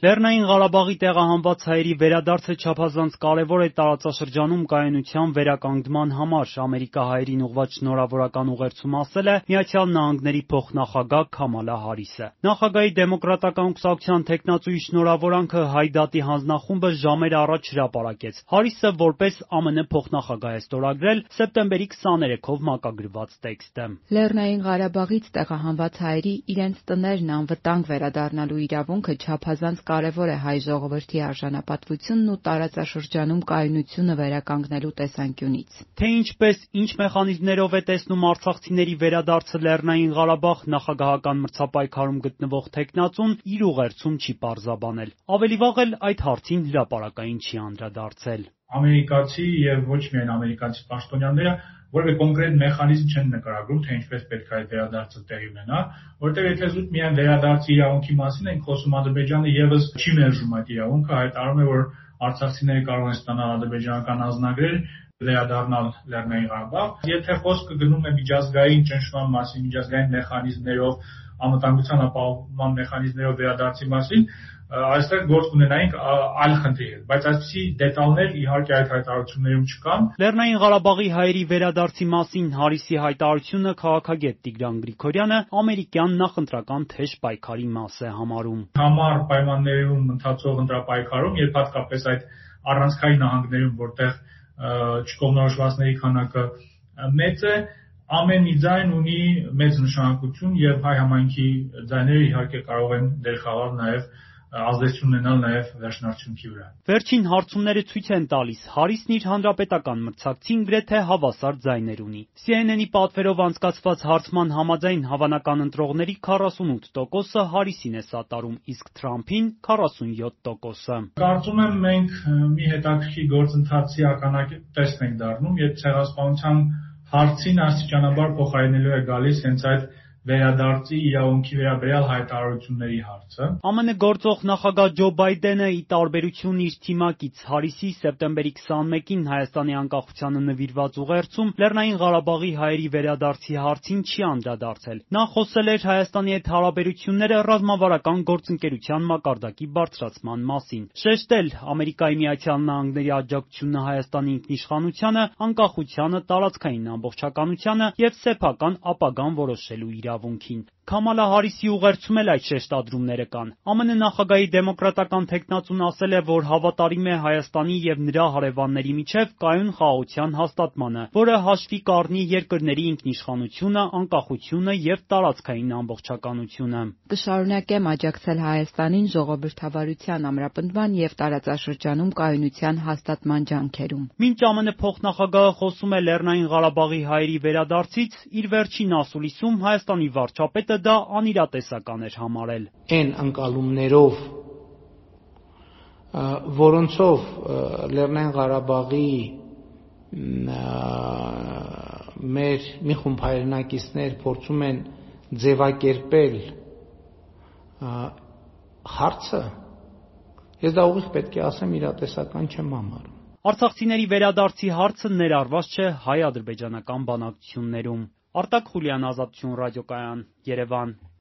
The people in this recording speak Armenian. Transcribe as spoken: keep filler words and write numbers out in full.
Լեռնային Ղարաբաղի տեղահանված հայերի վերադարձը չափազանց կարևոր է տարածաշրջանում կայունության վերականգնման համար, ամերիկահայերին ուղղված շնորհավորական ուղերձում ասել է Միացյալ Նահանգների փոխնախագահ Քամալա Հարիսը։ Նախագահի դեմոկրատական կուսակցության թեկնածուի շնորհավորանքը Հայդատի հանձնախումբը ժամեր առաջ հրապարակեց։ Հարիսը որպես ԱՄՆ փոխնախագահ է ստորագրել սեպտեմբերի քսաներեքով մակագրված տեքստը։ Լեռնային Ղարաբաղից տեղահանված հայերի իրենց տներն անվտանգ վերադառնալու իրավունքը չափազանց կարևոր է հայ ժողովրդի արժանապատվությունն ու տարածաշրջանում կայունությունը վերականգնելու տեսանկյունից։ Թե ինչպես, ինչ մեխանիզմներով է տեսնում արցախցիների վերադարձը Լեռնային Ղարաբաղ, նախագահական մրցապայքարում գտնվող թեկնածուն իր ուղերձում չի պարզաբանել։ Ավելի վաղ էլ այդ հարցին հրապարակային չի անդրադարձել։ Ամերիկացի եւ ոչ միայն ամերիկացի պաշտոնյաները որևէ կոնկրետ մեխանիզմ չեն նկարագրում, թե ինչպես պետք է այդ վերադարձը տեղի ունենա, որտեղ եթե զուտ միայն վերադարձի իրավունքի մասին ենք խոսում, Ադրբեջանը եւս չի մերժում այդ իրավունքը, հայտարարում է, որ արցախցիները կարող են ստանալ ադրբեջանական ազնագրեր, վերադառնալ Լեռնային Ղարաբաղ։ Եթե խոսքը գնում է միջազգային ճնշման մասին, միջազգային մեխանիզմներով, անվտանգության ապահովման մեխանիզմներով վերադարձի մասին, այստեղ գործ ունենայինք այլ խնդիրներ, բայց այսպիսի դետալներ իհարկե այդ հայտարարություններում չկան։ Լեռնային Ղարաբաղի հայերի վերադարձի մասին Հարիսի հայտարարությունը քաղաքագետ Տիգրան Գրիգորյանը ամերիկյան նախընտրական թեժ պայքարի մաս է համարում։ Համառ պայմաններում ընթացող ընտրապայքարում, երբ հատկապես այդ առանցքային նահանգներում, որտեղ չկողմնորոշվածների քանակը մեծ է, ամեն մի ձայն ունի մեծ նշանակություն եւ հայ համայնքի ձայները իհարկե կարող են դեր խաղալ նաեւ ազդեցություն ունենալ նաև վերջնարդյունքի վրա։ Վերջին հարցումները ցույց են տալիս, Հարիսն իր հանրապետական մրցակցին գրեթե հավասար ձայներ ունի։ C N N-ի պատվերով անցկացված հարցման համաձայն հավանական ընտրողների քառասունութ տոկոսը Հարիսին է սատարում, իսկ Թրամփին քառասունյոթ տոկոսը։ Կարծում եմ մենք մի հետաքրքիր գործընթացի ականատեսն ենք դառնում, երբ ցեղասպանության հարցին աստիճանաբար փոխարինելու է գալիս հենց այդ վերադարձի իրավունքի վերաբերյալ հայտարարությունների հարցը։ ԱՄՆ գործող նախագահ Ջո Բայդենը ի տարբերություն իր թիմակից Հարիսի սեպտեմբերի քսաներեքին Հայաստանի անկախությանը նվիրված ուղերձում Լեռնային Ղարաբաղի հայերի վերադարձի հարցին չի անդրադարձել։ Նա խոսել էր Հայաստանի հետ հարաբերությունները ռազմավարական գործընկերության մակարդակի բարձրացման մասին։ Շեշտել Ամերիկայի Միացյալ Նահանգների աջակցությունը Հայաստանի ինքնիշխանությանը, անկախությանը, տարածքային ամբողջականությանը եւ սեփական ապագան որոշելու իրավունքին։ Քամալա Հարիսի ուղերձում էլ այդ շեշտադրումները կան։ ԱՄՆ նախագահի դեմոկրատական թեկնածուն ասել է, որ հավատարիմ է Հայաստանի եւ նրա հարևանների միջև կայուն խաղաղության հաստատմանը, որը հաշվի կառնի երկրների ինքնիշխանությունը, անկախությունը եւ տարածքային ամբողջականությունը։ Կշարունակեմ աջակցել Հայաստանին ժողովրդավարության ամրապնդման եւ տարածաշրջանում կայունության հաստատման ջանքերում։ Մինչ ԱՄՆ փոխնախագահը խոսում է Լեռնային Ղարաբաղի հայերի վերադարձից, իր վերջին ասուլիսում Հայաստանի վարչապետը դա անիրատեսական էր համարել։ Այն ընկալումներով, որոնցով Լեռնային Ղարաբաղի մեր մի խումբ հայրենակիցներ փորձում են ձևակերպել հարցը, ես դա ուղիղ պետք է ասեմ, իրատեսական չեմ համարում։ Արցախցիների վերադարձի հարցը ներառված չէ հայ-ադրբեջանական բանակցություններում։ Արտակ Խուլյան, Ազատություն ռադիոկայան, Երևան։